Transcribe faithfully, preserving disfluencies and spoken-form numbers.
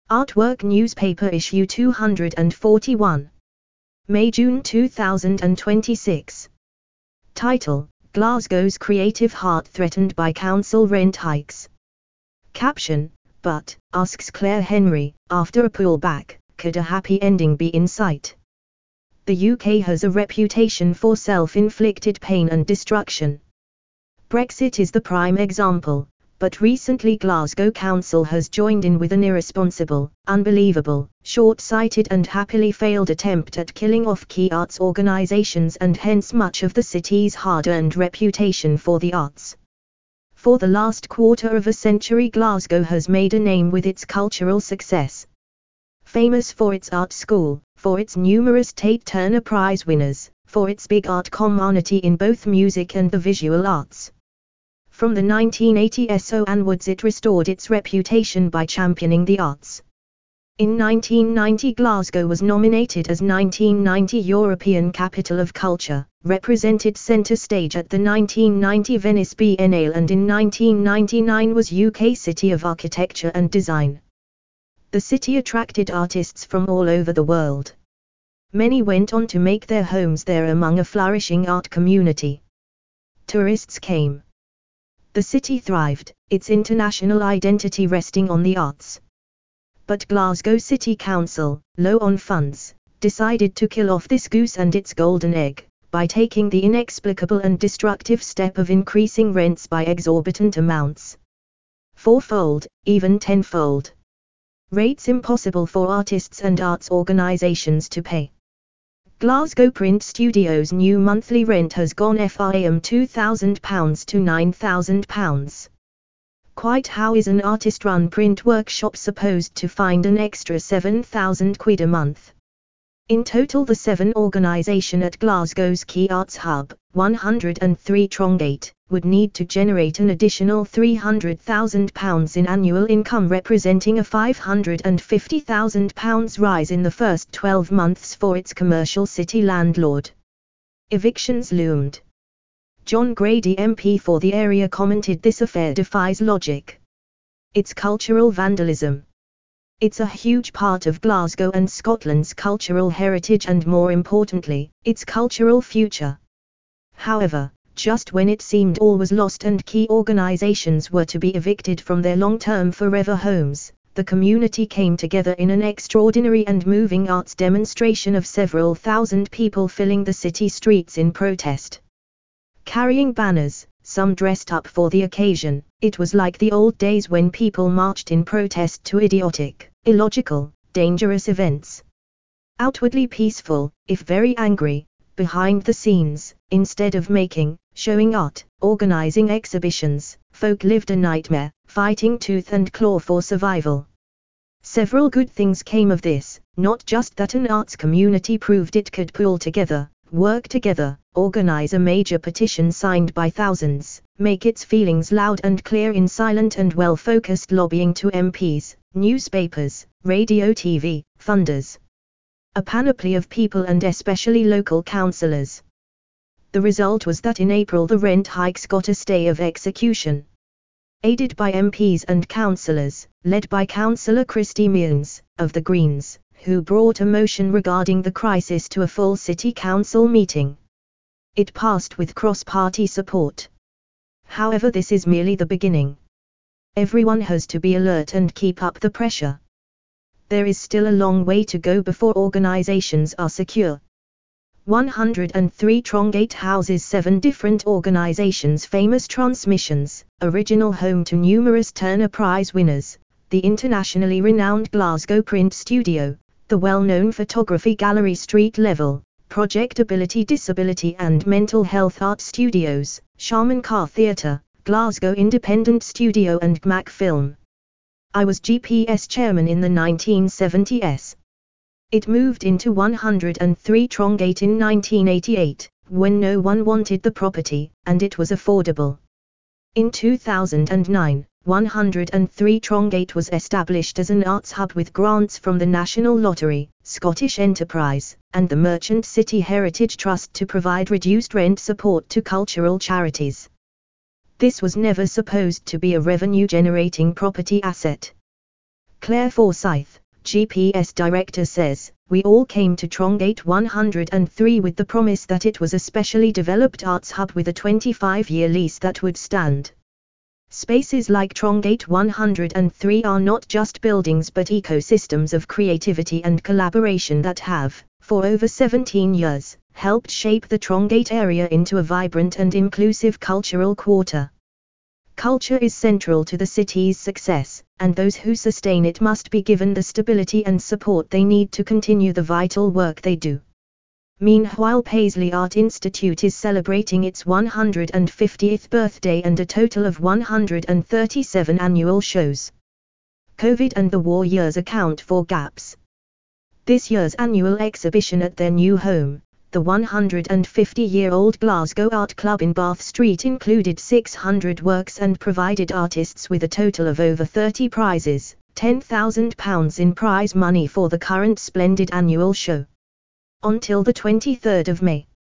Artwork Newspaper Issue two hundred forty-one. May-June two thousand twenty-six. Title: Glasgow's creative heart threatened by council rent hikes. Caption: But, asks Claire Henry, after a pullback, could a happy ending be in sight? The U K has a reputation for self-inflicted pain and destruction. Brexit is the prime example, but recently Glasgow Council has joined in with an irresponsible, unbelievable, short-sighted and happily failed attempt at killing off key arts organisations and hence much of the city's hard-earned reputation for the arts. For the last quarter of a century, Glasgow has made a name with its cultural success. Famous for its art school, for its numerous Tate Turner Prize winners, for its big art community in both music and the visual arts. From the nineteen eighties onwards it restored its reputation by championing the arts. In nineteen ninety Glasgow was nominated as nineteen ninety European Capital of Culture, represented centre stage at the nineteen ninety Venice Biennale, and in nineteen ninety-nine was U K City of Architecture and Design. The city attracted artists from all over the world. Many went on to make their homes there among a flourishing art community. Tourists came. The city thrived, its international identity resting on the arts. But Glasgow City Council, low on funds, decided to kill off this goose and its golden egg, by taking the inexplicable and destructive step of increasing rents by exorbitant amounts. Fourfold, even tenfold. Rates impossible for artists and arts organisations to pay. Glasgow Print Studios' new monthly rent has gone from two thousand pounds to nine thousand pounds. Quite how is an artist-run print workshop supposed to find an extra seven thousand quid a month? In total, the seven organisation at Glasgow's key arts hub, one hundred three Trongate, would need to generate an additional three hundred thousand pounds in annual income, representing a five hundred fifty thousand pounds rise in the first twelve months for its commercial city landlord. Evictions loomed. John Grady M P for the area commented, "This affair defies logic. It's cultural vandalism. It's a huge part of Glasgow and Scotland's cultural heritage and, more importantly, its cultural future." However, just when it seemed all was lost and key organisations were to be evicted from their long-term forever homes, the community came together in an extraordinary and moving arts demonstration of several thousand people filling the city streets in protest. Carrying banners, some dressed up for the occasion, it was like the old days when people marched in protest to idiotic, illogical, dangerous events. Outwardly peaceful, if very angry, behind the scenes, instead of making, showing art, organizing exhibitions, folk lived a nightmare, fighting tooth and claw for survival. Several good things came of this, not just that an arts community proved it could pull together, work together, organize a major petition signed by thousands, make its feelings loud and clear in silent and well-focused lobbying to M Ps, newspapers, radio T V, funders. A panoply of people and especially local councillors. The result was that in April the rent hikes got a stay of execution. Aided by M Ps and councillors, led by Councillor Christy Mearns, of the Greens, who brought a motion regarding the crisis to a full city council meeting. It passed with cross-party support. However, this is merely the beginning. Everyone has to be alert and keep up the pressure. There is still a long way to go before organisations are secure. one hundred three Trongate houses seven different organisations' famous transmissions, original home to numerous Turner Prize winners, the internationally renowned Glasgow Print Studio, the well-known photography gallery Street Level, Projectability Disability and Mental Health Art Studios, Sharman Carr Theatre, Glasgow Independent Studio and G M A C Film. I was G P S chairman in the nineteen seventies. It moved into one hundred three Trongate in nineteen eighty-eight, when no one wanted the property, and it was affordable. In two thousand nine, one hundred three Trongate was established as an arts hub with grants from the National Lottery, Scottish Enterprise, and the Merchant City Heritage Trust to provide reduced rent support to cultural charities. This was never supposed to be a revenue-generating property asset. Claire Forsyth, G P S director, says, "We all came to Trongate one hundred and three with the promise that it was a specially developed arts hub with a twenty-five year lease that would stand. Spaces like Trongate one hundred and three are not just buildings but ecosystems of creativity and collaboration that have, for over seventeen years, helped shape the Trongate area into a vibrant and inclusive cultural quarter. Culture is central to the city's success, and those who sustain it must be given the stability and support they need to continue the vital work they do." Meanwhile, Paisley Art Institute is celebrating its one hundred fiftieth birthday and a total of one hundred thirty-seven annual shows. COVID and the war years account for gaps. This year's annual exhibition at their new home, the one hundred fifty-year-old Glasgow Art Club in Bath Street, included six hundred works and provided artists with a total of over thirty prizes, ten thousand pounds in prize money for the current splendid annual show. Until the twenty-third of May.